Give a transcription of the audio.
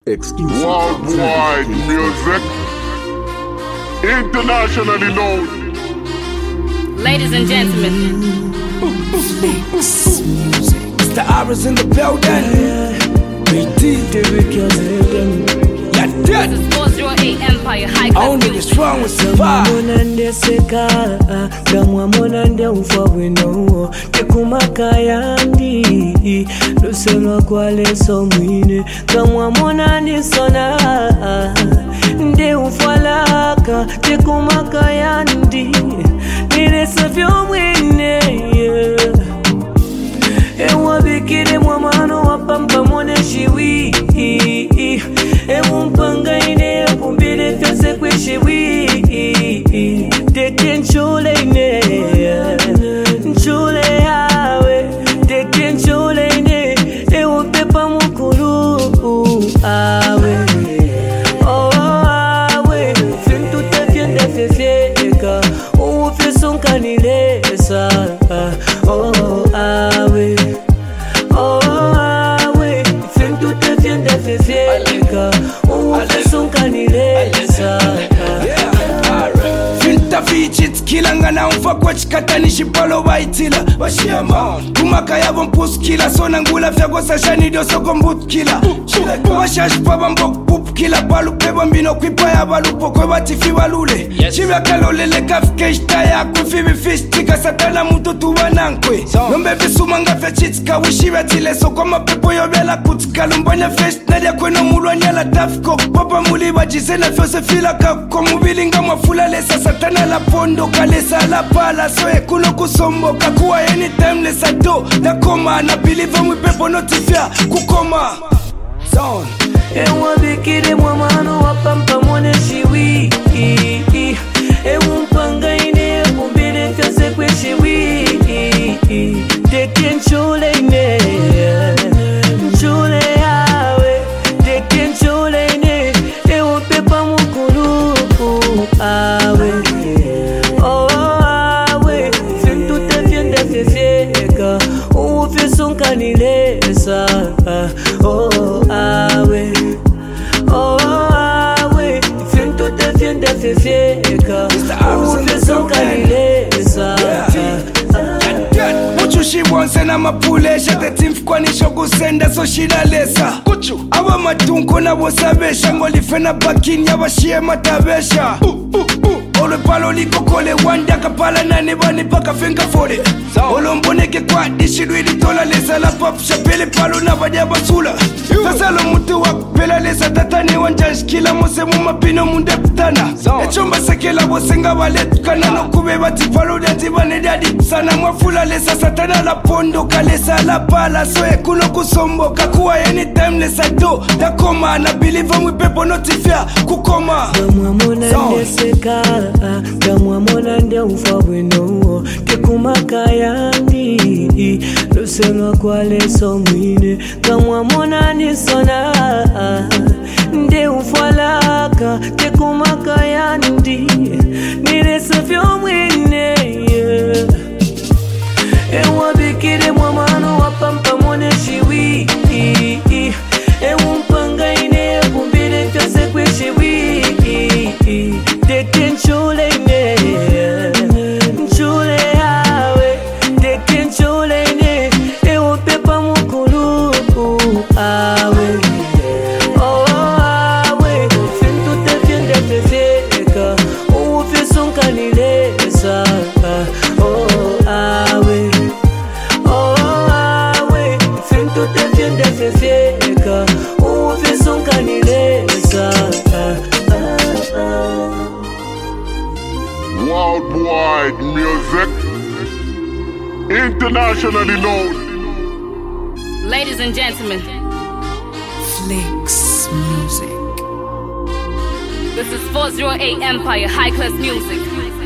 Exclusive. Worldwide music, internationally known. Ladies and gentlemen, Flex music. Mr. R's in the building. this is 408 Empire High Class Only the Music. strong will survive. Monande seka gamwa monande ufawino tekumaka yandi luselo kwale somwine gamwa monande sona nde ufalaka tekumaka yandi nilesa vyomwine ewa bikire mwamano wapampa mone shiwi ewa mpanga ine kumbile fyose kwe shiwi teke nchule ine nchule yawe teke nchule ine ewa pepa mukuru awe oh awe fintu tefye ndefefyeka ufe sonkanilesa oh awe oh awe fintu tefye ndefefyeka ufe sonkanilesa Filter features kilanga na umfa kwa chikatanishi palo baitila Bashiyama kumaka yabo mpuskila Sona ngula fyako sashani dio soko mbutkila Kubashashi paba mbok pupkila Palu peba mbino kwipa ya balupo kwe batifi balule Chivya kalolele kafike ishtaya Kufibi fishtika satana mutu tuwa nankwe Nombe visuma nga fya chitka Wishivya tile soko mapepo yobela kutka Lumbanya fesh nadia kweno mulwa nyala tafiko Papa muliba jizena fyose fila kako Mubili nga mwafula lesa satana la pondo kalesa la pala soe kuno kusomboka kuwa anytime lesa do na koma na believe mwipepo notifia kukoma zone ewa bikire mwamano wapampa mone shiwi ewa mpanga ine kumbile fyose kwe shiwi teke nchule ine nchule yawe teke nchule ine ewa pepa mukuru awe oh awe fintu tefye ndefefyeka ufe sonkanilesa oh awe oh awe fintu tefye ndefefyeka ufe sonkanilesa Muchushi bonse na mapulesha tetimfukwanisho kusenda so shida lesa Aba matunko na bosabesha Ngolife na bakini abashie matabesha Olo palo likokole wanda kapala nane bani paka fenga fole Olo mboneke kwa dishidwili tola lesa la pop Shapele palo na badia basula Sasa lo mutu wakupela lesa tatani wanjansh Kila mose mumapino munde putana Echomba sekela bosenga waletukana No kube bati palo dati bane dadi Sana mwafula lesa satana la pondo Kalesa la pala soe kuno kusomboka Kuwa anytime lesa do Dakoma na believe mwipepo notifia kukoma gamwa monande seka gamwa monande ufawino tekumaka yandi luselo kwale somwine gamwa monande sona nde ufalaka tekumaka yandi nilesa vyomwine ewa bikire mwamano wapampa mone shiwi ewa mpanga ine kumbile fyose kwe shiwi teke nchule ine nchule yawe teke nchule ine ewa pepa mukulu awe oh awe fintu tefye ndefefyeka ufe sonkanilesa oh awe oh awe fintu tefye ndefefyeka ufe sonkanilesa Worldwide music, internationally known. ladies and gentlemen, Flex music. this is 408 Empire High Class Music.